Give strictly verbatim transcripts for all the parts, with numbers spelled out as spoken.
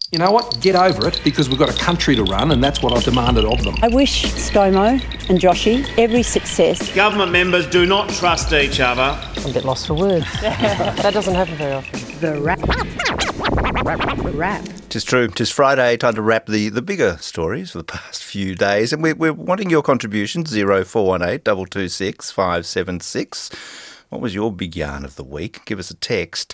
You know what? Get over it, because we've got a country to run, and that's what I demanded of them. I wish ScoMo and Joshy every success. Government members do not trust each other. I'm a bit lost for words. That doesn't happen very often. The wrap. Wrap. Tis true. Tis Friday, time to wrap the, the bigger stories for the past few days. And we're, we're wanting your contributions, zero four one eight, two two six, five seven six. What was your big yarn of the week? Give us a text.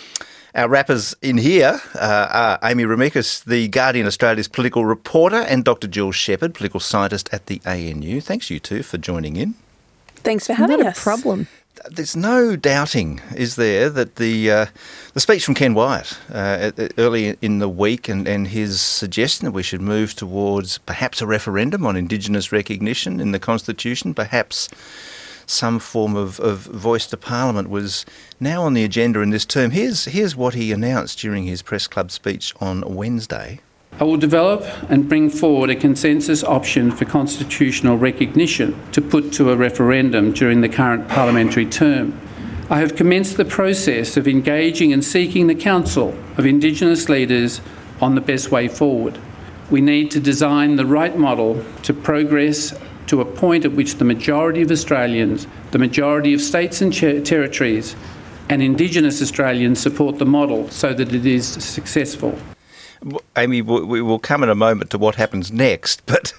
Our rappers in here uh, are Amy Remeikis, the Guardian Australia's political reporter, and Doctor Jill Shepherd, political scientist at the A N U. Thanks, you two, for joining in. Thanks for having Not us. a problem. There's no doubting, is there, that the uh, the speech from Ken Wyatt uh, early in the week and, and his suggestion that we should move towards perhaps a referendum on Indigenous recognition in the Constitution, perhaps some form of, of voice to Parliament, was now on the agenda in this term. Here's, here's what he announced during his press club speech on Wednesday. I will develop and bring forward a consensus option for constitutional recognition to put to a referendum during the current parliamentary term. I have commenced the process of engaging and seeking the counsel of Indigenous leaders on the best way forward. We need to design the right model to progress to a point at which the majority of Australians, the majority of states and ter- territories and Indigenous Australians support the model so that it is successful. Amy, we will come in a moment to what happens next, but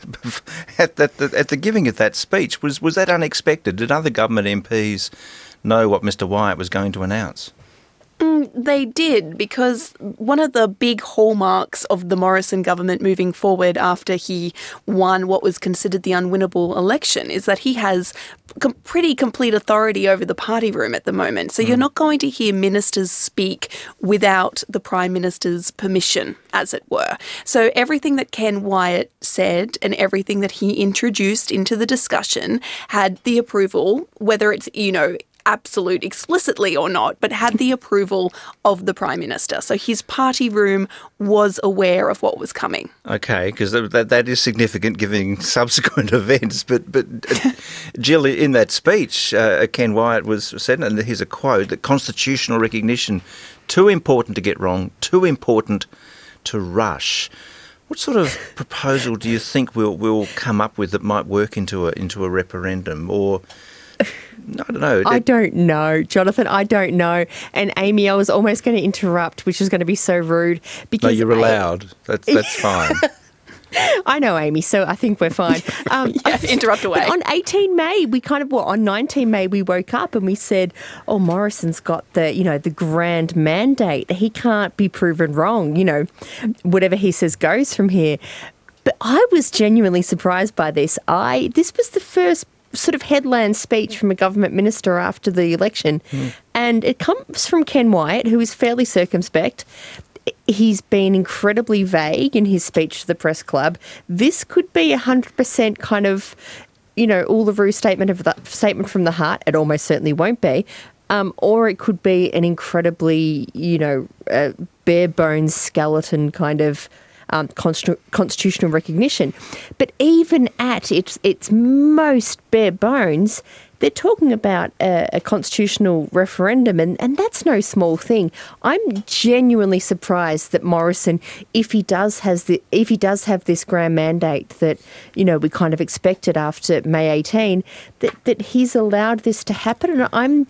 at the, at the giving of that speech, was, was that unexpected? Did other government M Ps know what Mr Wyatt was going to announce? Mm, they did, because one of the big hallmarks of the Morrison government moving forward after he won what was considered the unwinnable election is that he has com- pretty complete authority over the party room at the moment. So mm. you're not going to hear ministers speak without the Prime Minister's permission, as it were. So everything that Ken Wyatt said and everything that he introduced into the discussion had the approval, whether it's, you know, absolute explicitly or not, but had the approval of the Prime Minister. So his party room was aware of what was coming. Okay, because that, that is significant given subsequent events. But, but uh, Jill, in that speech, uh, Ken Wyatt was said, and here's a quote, that constitutional recognition, too important to get wrong, too important to rush. What sort of proposal do you think we'll, we'll come up with that might work into a, into a referendum? Or I don't know. I don't know, Jonathan. I don't know. And Amy, I was almost going to interrupt, which was going to be so rude. Because no, you're allowed. That's that's fine. I know, Amy, so I think we're fine. Um, yeah, interrupt away. On eighteen May, we kind of, well, on nineteen May, we woke up and we said, oh, Morrison's got the, you know, the grand mandate. He can't be proven wrong. You know, whatever he says goes from here. But I was genuinely surprised by this. I This was the first sort of headland speech from a government minister after the election. Mm. And it comes from Ken Wyatt, who is fairly circumspect. He's been incredibly vague in his speech to the press club. This could be a hundred percent kind of, you know, Uluru statement of the statement from the heart. It almost certainly won't be. Um, or it could be an incredibly, you know, uh, bare bones skeleton kind of Um, constitu- constitutional recognition. But even at its its most bare bones, they're talking about a, a constitutional referendum, and, and that's no small thing. I'm genuinely surprised that Morrison, if he does has the if he does have this grand mandate that, you know, we kind of expected after May eighteenth, that that he's allowed this to happen. And I'm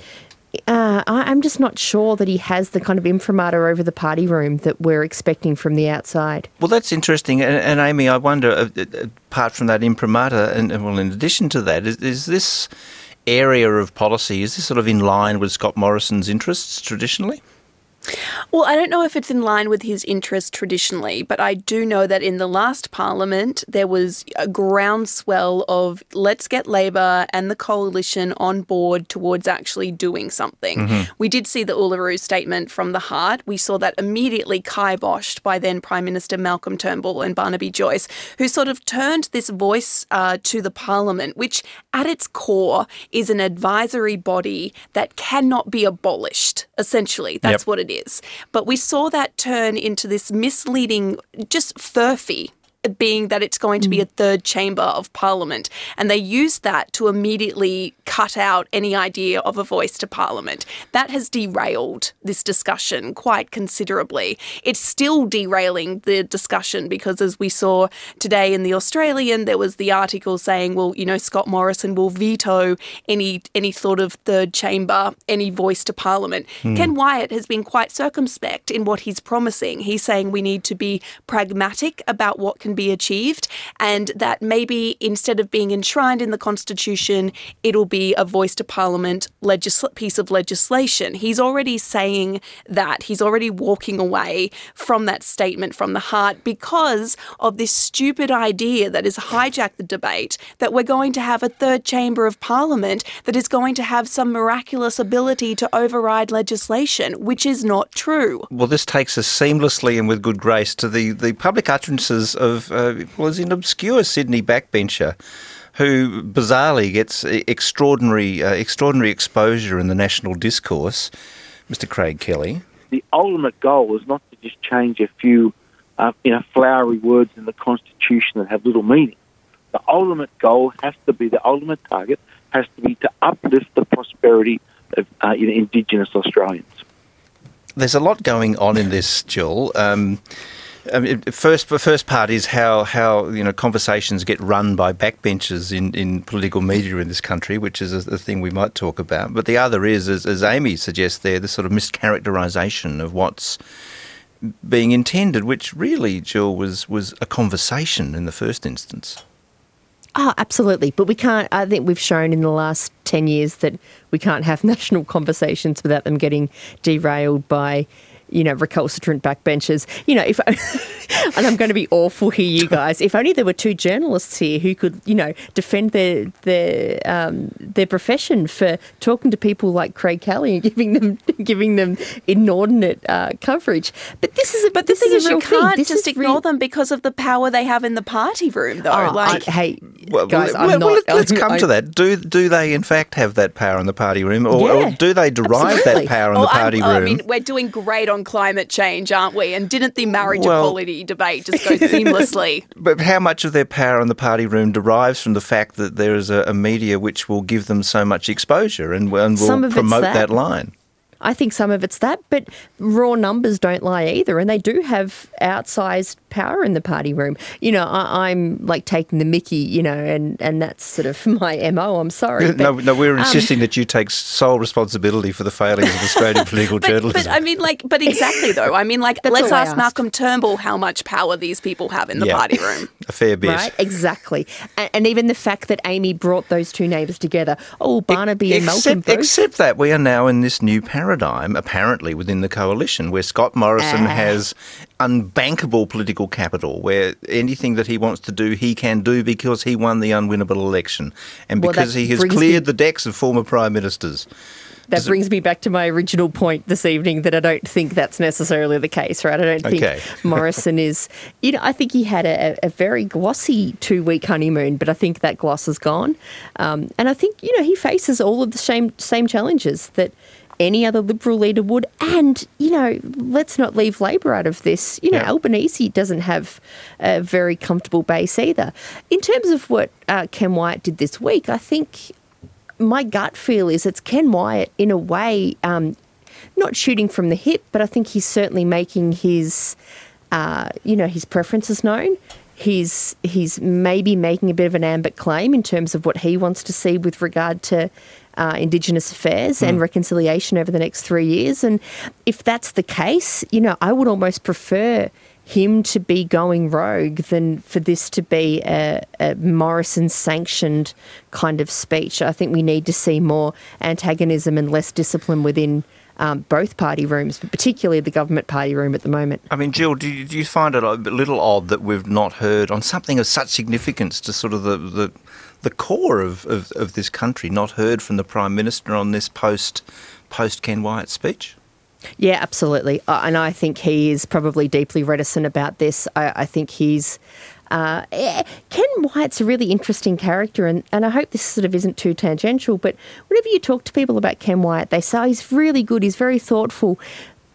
Uh, I'm just not sure that he has the kind of imprimatur over the party room that we're expecting from the outside. Well, that's interesting. And, and Amy, I wonder, uh, apart from that imprimatur, and, and well, in addition to that, is, is this area of policy, is this sort of in line with Scott Morrison's interests traditionally? Well, I don't know if it's in line with his interests traditionally, but I do know that in the last parliament, there was a groundswell of let's get Labor and the coalition on board towards actually doing something. Mm-hmm. We did see the Uluru statement from the heart. We saw that immediately kiboshed by then Prime Minister Malcolm Turnbull and Barnaby Joyce, who sort of turned this voice uh, to the parliament, which at its core is an advisory body that cannot be abolished, essentially. That's yep. what it is. But we saw that turn into this misleading, just furphy being that it's going to be a third chamber of Parliament. And they used that to immediately cut out any idea of a voice to Parliament. That has derailed this discussion quite considerably. It's still derailing the discussion because, as we saw today in The Australian, there was the article saying, well, you know, Scott Morrison will veto any any sort of third chamber, any voice to Parliament. Mm. Ken Wyatt has been quite circumspect in what he's promising. He's saying we need to be pragmatic about what can be achieved, and that maybe instead of being enshrined in the Constitution, it'll be a voice to Parliament legisl- piece of legislation. He's already saying that. He's already walking away from that statement from the heart because of this stupid idea that has hijacked the debate that we're going to have a third chamber of Parliament that is going to have some miraculous ability to override legislation, which is not true. Well, this takes us seamlessly and with good grace to the, the public utterances of uh, was an obscure Sydney backbencher who bizarrely gets extraordinary uh, extraordinary exposure in the national discourse, Mister Craig Kelly. The ultimate goal is not to just change a few uh, you know, flowery words in the Constitution that have little meaning. The ultimate goal has to be, the ultimate target has to be to uplift the prosperity of uh, you know, Indigenous Australians. There's a lot going on in this, Jill. Um, I mean, first, the first part is how, how you know conversations get run by backbenchers in, in political media in this country, which is a, a thing we might talk about. But the other is, as, as Amy suggests there, the sort of mischaracterisation of what's being intended, which really, Jill, was, was a conversation in the first instance. Oh, absolutely. But we can't, I think we've shown in the last ten years that we can't have national conversations without them getting derailed by, you know, recalcitrant backbenchers. You know, if and I'm going to be awful here, you guys. If only there were two journalists here who could, you know, defend their their um, their profession for talking to people like Craig Kelly and giving them giving them inordinate uh, coverage. But this is a but this the thing is is a real you can't thing. This just is ignore real. them because of the power they have in the party room, though. Oh, like, I, hey, well, guys, well, I'm well, not. let's I'm, come I'm, to that. Do do they in fact have that power in the party room, or, Yeah, or do they derive absolutely. that power in oh, the party I'm, room? I mean, we're doing great on climate change, aren't we? And didn't the marriage Well- equality debate just go seamlessly? But how much of their power in the party room derives from the fact that there is a, a media which will give them so much exposure and, and Some will of it's promote that. that line? I think some of it's that, but raw numbers don't lie either, and they do have outsized power in the party room. You know, I, I'm like taking the mickey, you know, and, and that's sort of my M O, I'm sorry. But, no, no, we're um, insisting that you take sole responsibility for the failings of Australian political But, journalism. but I mean, like, but exactly though. I mean, like, That's let's all I ask asked. Malcolm Turnbull how much power these people have in the Yeah. party room. A fair bit. Right, exactly. And, and even the fact that Amy brought those two neighbours together. Oh, Barnaby and Malcolm Except, both. except that we are now in this new paradigm, apparently within the coalition, where Scott Morrison Ah. has unbankable political capital, where anything that he wants to do, he can do because he won the unwinnable election and Well, because that he has brings cleared me- the decks of former prime ministers. That Does it- brings me back to my original point this evening that I don't think that's necessarily the case, right? I don't think Okay. Morrison is, you know, I think he had a, a very glossy two-week honeymoon, but I think that gloss is gone. Um, and I think, you know, he faces all of the same same challenges that any other Liberal leader would. And, you know, let's not leave Labor out of this. You know, Yeah. Albanese doesn't have a very comfortable base either. In terms of what uh, Ken Wyatt did this week, I think my gut feel is it's Ken Wyatt in a way, um, not shooting from the hip, but I think he's certainly making his, uh, you know, his preferences known. He's he's maybe making a bit of an ambit claim in terms of what he wants to see with regard to uh, Indigenous affairs mm. and reconciliation over the next three years. And if that's the case, you know, I would almost prefer him to be going rogue than for this to be a, a Morrison-sanctioned kind of speech. I think we need to see more antagonism and less discipline within um, both party rooms, but particularly the government party room at the moment. I mean, Jill, do you, do you find it a little odd that we've not heard on something of such significance to sort of the the, the core of, of, of this country, not heard from the Prime Minister on this post, post-Ken Wyatt speech? Yeah, absolutely. Uh, and I think he is probably deeply reticent about this. I, I think he's... Uh, eh, Ken Wyatt's a really interesting character, and, and I hope this sort of isn't too tangential, but whenever you talk to people about Ken Wyatt, they say he's really good, he's very thoughtful,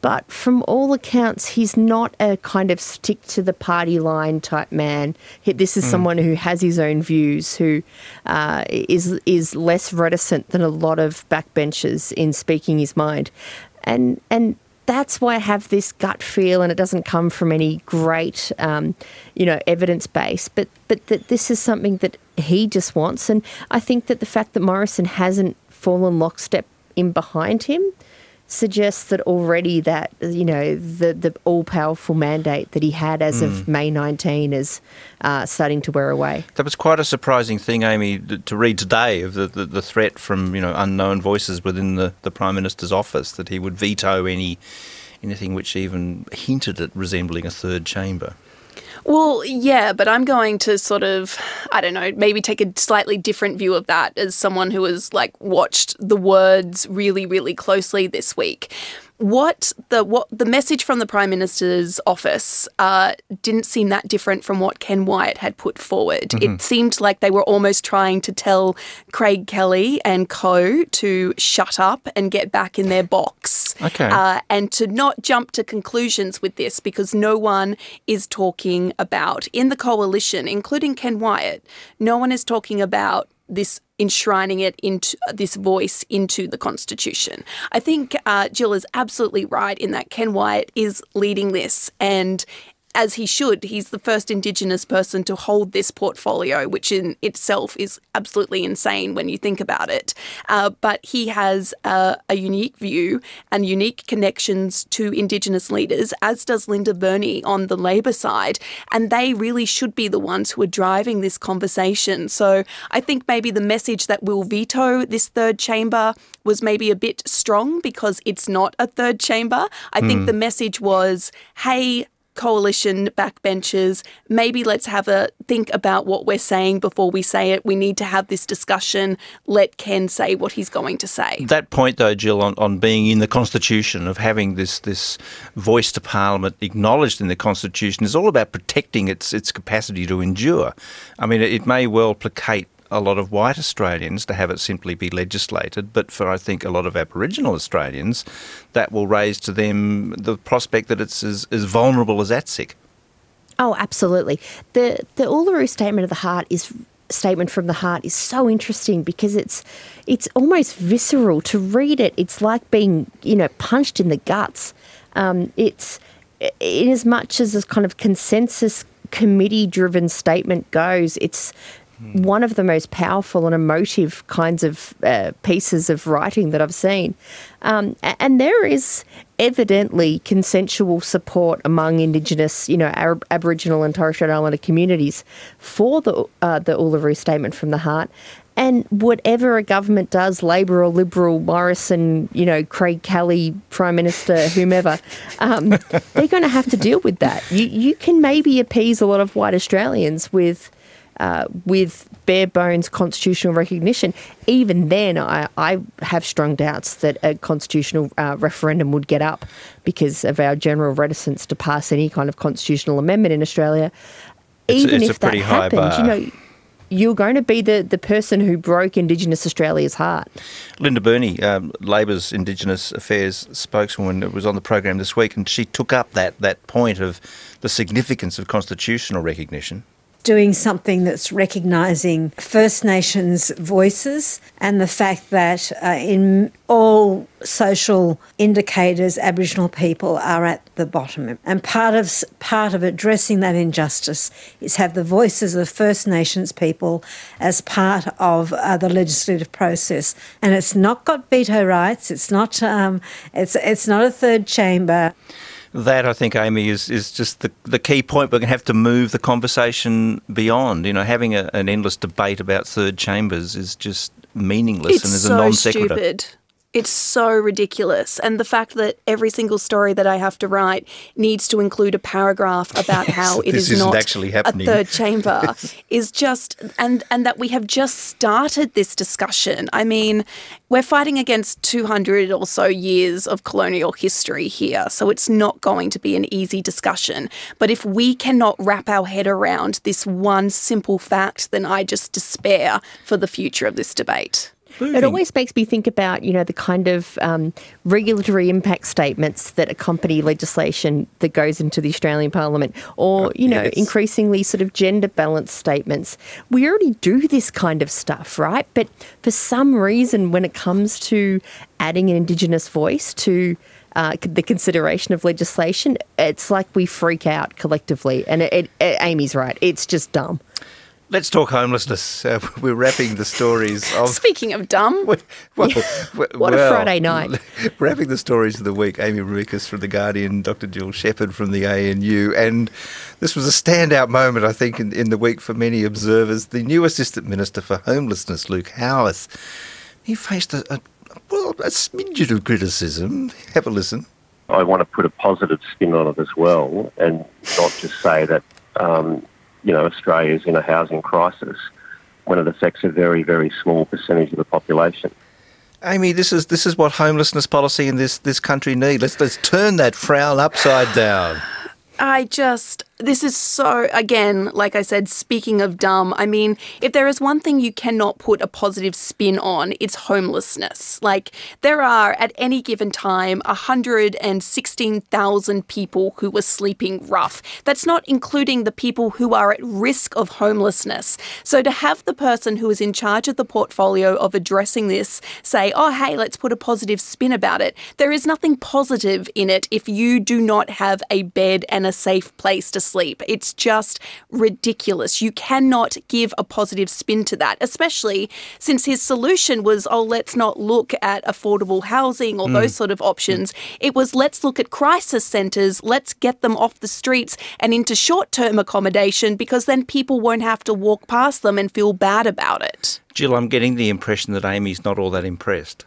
but from all accounts, he's not a kind of stick to the party line type man. He, this is mm. someone who has his own views, who uh, is is less reticent than a lot of backbenchers in speaking his mind, and and. That's why I have this gut feel, and it doesn't come from any great, um, you know, evidence base, but but that this is something that he just wants. And I think that the fact that Morrison hasn't fallen lockstep in behind him suggests that already that, you know, the, the all-powerful mandate that he had as mm. of May nineteenth is uh, starting to wear away. That was quite a surprising thing, Amy, to read today of the, the, the threat from, you know, unknown voices within the, the Prime Minister's office that he would veto any anything which even hinted at resembling a third chamber. Well, yeah, but I'm going to sort of, I don't know, maybe take a slightly different view of that as someone who has, like, watched the words really, really closely this week. What the what the message from the Prime Minister's office uh, didn't seem that different from what Ken Wyatt had put forward. Mm-hmm. It seemed like they were almost trying to tell Craig Kelly and co to shut up and get back in their box. Okay. Uh, and to not jump to conclusions with this, because no one is talking about, in the coalition, including Ken Wyatt, no one is talking about this enshrining it into this voice into the Constitution. I think uh, Jill is absolutely right in that Ken Wyatt is leading this, and as he should. He's the first Indigenous person to hold this portfolio, which in itself is absolutely insane when you think about it. Uh, but he has uh, a unique view and unique connections to Indigenous leaders, as does Linda Burney on the Labor side. And they really should be the ones who are driving this conversation. So I think maybe the message that we'll veto this third chamber was maybe a bit strong because it's not a third chamber. I mm. think the message was, hey, coalition backbenchers, maybe let's have a think about what we're saying before we say it. We need to have this discussion. Let Ken say what he's going to say. That point, though, Jill, on, on being in the Constitution, of having this this voice to Parliament acknowledged in the Constitution, is all about protecting its its capacity to endure. I mean, it, it may well placate a lot of white Australians to have it simply be legislated, but for, I think, a lot of Aboriginal Australians, that will raise to them the prospect that it's as, as vulnerable as ATSIC. Oh, absolutely. The the Uluru Statement of the Heart is Statement from the Heart is so interesting because it's it's almost visceral to read it. It's like being, you know, punched in the guts. Um, it's in as much as this kind of consensus committee-driven statement goes, it's one of the most powerful and emotive kinds of uh, pieces of writing that I've seen. Um, and there is evidently consensual support among Indigenous, you know, Arab, Aboriginal and Torres Strait Islander communities for the uh, the Uluru Statement from the Heart. And whatever a government does, Labor or Liberal, Morrison, you know, Craig Kelly, Prime Minister, whomever, um, they're going to have to deal with that. You, you can maybe appease a lot of white Australians with Uh, with bare bones constitutional recognition. Even then, I, I have strong doubts that a constitutional uh, referendum would get up because of our general reticence to pass any kind of constitutional amendment in Australia. It's, Even it's if a pretty that high happened, bar. you know, you're going to be the, the person who broke Indigenous Australia's heart. Linda Burney, um, Labor's Indigenous Affairs spokeswoman, was on the program this week, and she took up that, that point of the significance of constitutional recognition. Doing something that's recognising First Nations voices and the fact that uh, in all social indicators, Aboriginal people are at the bottom. And part of part of addressing that injustice is have the voices of First Nations people as part of uh, the legislative process. And it's not got veto rights. It's not. Um, it's it's not a third chamber. That, I think, Amy, is, is just the, the key point. We're going to have to move the conversation beyond. You know, having a, an endless debate about third chambers is just meaningless it's and is so a non sequitur. Stupid. It's so ridiculous. And the fact that every single story that I have to write needs to include a paragraph about how it this is not actually happening. a third chamber is just, and, and that we have just started this discussion. I mean, we're fighting against two hundred or so years of colonial history here, so it's not going to be an easy discussion. But if we cannot wrap our head around this one simple fact, then I just despair for the future of this debate. It always makes me think about, you know, the kind of um, regulatory impact statements that accompany legislation that goes into the Australian Parliament, or, you know, yes. increasingly sort of gender balance statements. We already do this kind of stuff, right? But for some reason, when it comes to adding an Indigenous voice to uh, the consideration of legislation, it's like we freak out collectively. And it, it, it, Amy's right. It's just dumb. Let's talk homelessness. Uh, we're wrapping the stories of... Speaking of dumb. Well, what well, a Friday night. Wrapping the stories of the week, Amy Rekas from The Guardian, Doctor Jill Shepherd from the A N U. And this was a standout moment, I think, in, in the week for many observers. The new Assistant Minister for Homelessness, Luke Howarth, he faced a, a, well, a smidgen of criticism. Have a listen. I want to put a positive spin on it as well, and not just say that... Um, you know, Australia's in a housing crisis when it affects a very, very small percentage of the population. Amy, this is this is what homelessness policy in this, this country need. Let's let's turn that frown upside down. I just, this is so, again, like I said, speaking of dumb, I mean, if there is one thing you cannot put a positive spin on, it's homelessness. Like, there are, at any given time, one hundred sixteen thousand people who are sleeping rough. That's not including the people who are at risk of homelessness. So to have the person who is in charge of the portfolio of addressing this say, oh, hey, let's put a positive spin about it, there is nothing positive in it if you do not have a bed and a safe place to sleep. It's just ridiculous. You cannot give a positive spin to that, especially since his solution was, oh, let's not look at affordable housing or mm. those sort of options. It was, let's look at crisis centres, let's get them off the streets and into short-term accommodation, because then people won't have to walk past them and feel bad about it. Jill, I'm getting the impression that Amy's not all that impressed.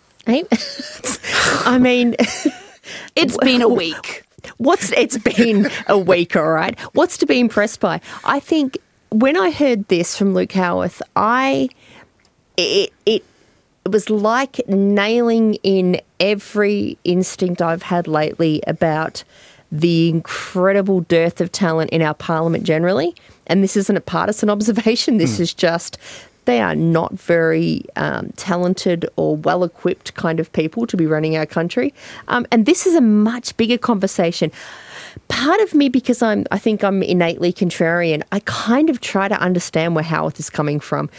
I mean... It's been a week. What's it's been a week, all right? What's to be impressed by? I think when I heard this from Luke Howarth, I it, it it was like nailing in every instinct I've had lately about the incredible dearth of talent in our parliament generally. And this isn't a partisan observation. This mm. is just they are not very um, talented or well-equipped kind of people to be running our country. Um, and this is a much bigger conversation. Part of me, because I'm, I think I'm innately contrarian, I kind of try to understand where Howarth is coming from.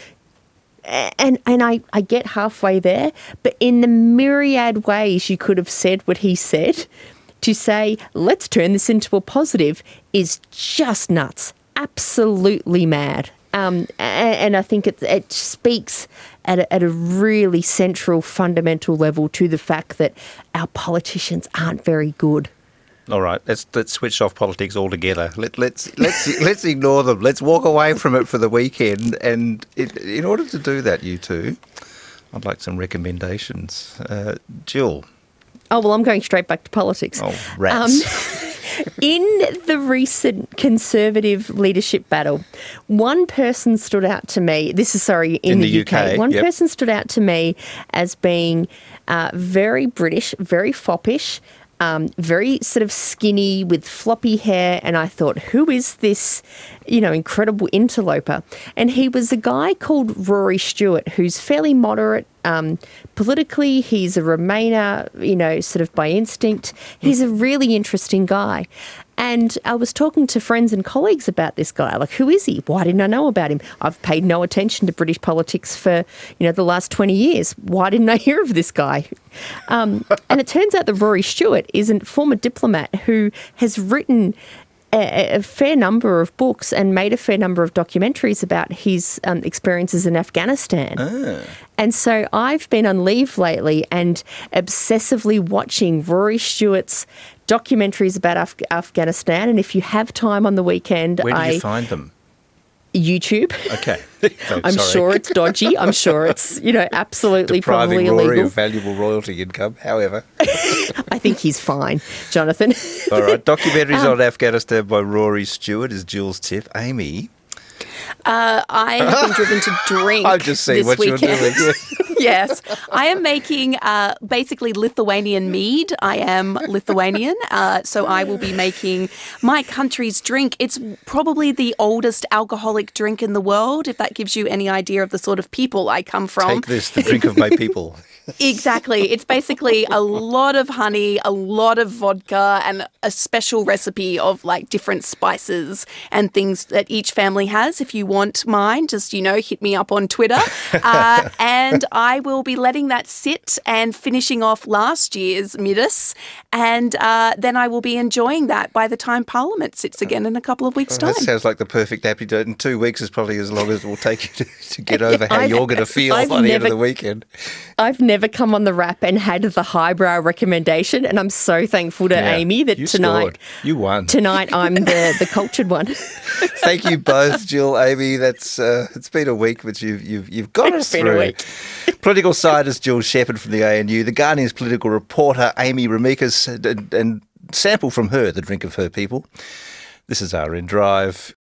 And and I, I get halfway there, but in the myriad ways you could have said what he said, to say, let's turn this into a positive, is just nuts. Absolutely mad. Um, and I think it, it speaks at a, at a really central, fundamental level to the fact that our politicians aren't very good. All right, let's let's switch off politics altogether. Let, let's let's let's ignore them. Let's walk away from it for the weekend. And it, in order to do that, you two, I'd like some recommendations. Uh, Jill. Oh well, I'm going straight back to politics. Oh, rats. Um, In the recent Conservative leadership battle, one person stood out to me. This is, sorry, in, in the, the U K. U K. One yep. person stood out to me as being uh, very British, very foppish, um, very sort of skinny with floppy hair. And I thought, who is this, you know, incredible interloper? And he was a guy called Rory Stewart, who's fairly moderate. Um, politically, he's a Remainer, you know, sort of by instinct. He's a really interesting guy. And I was talking to friends and colleagues about this guy. Like, who is he? Why didn't I know about him? I've paid no attention to British politics for, you know, the last twenty years. Why didn't I hear of this guy? Um, and it turns out that Rory Stewart is a former diplomat who has written a, a fair number of books and made a fair number of documentaries about his um, experiences in Afghanistan. Ah. And so I've been on leave lately and obsessively watching Rory Stewart's documentaries about Af- Afghanistan. And if you have time on the weekend, where do I, you find them? YouTube. Okay. Oh, I'm sorry. sure it's dodgy. I'm sure it's, you know, absolutely Depriving probably Rory illegal. of valuable royalty income, however. I think he's fine, Jonathan. All right. Documentaries um, on Afghanistan by Rory Stewart is Jill's tip. Amy? Uh, I have been driven to drink I've just seen this what weekend. you're doing. Yes. Yes, I am making uh, basically Lithuanian mead. I am Lithuanian, uh, so I will be making my country's drink. It's probably the oldest alcoholic drink in the world, if that gives you any idea of the sort of people I come from. Take this, the drink of my people. Exactly. It's basically a lot of honey, a lot of vodka, and a special recipe of like different spices and things that each family has. If you want mine, just, you know, hit me up on Twitter. Uh, and I will be letting that sit and finishing off last year's Midas. And uh, then I will be enjoying that by the time Parliament sits again in a couple of weeks' Well, time. that sounds like the perfect antidote. In two weeks is probably as long as it will take you to, to get over how I've- you're going to feel I've by the end never- of the weekend. I've never come on the wrap and had the highbrow recommendation, and I'm so thankful to Yeah, Amy that you tonight scored. You won. tonight I'm the, the cultured one. Thank you both, Jill, Amy. That's uh, it's been a week, but you've you've you've got It's us been a through. week. Political scientist Jill Shepherd from the A N U, the Guardian's political reporter Amy Remikas, and, and sample from her the drink of her people. This is R N Drive.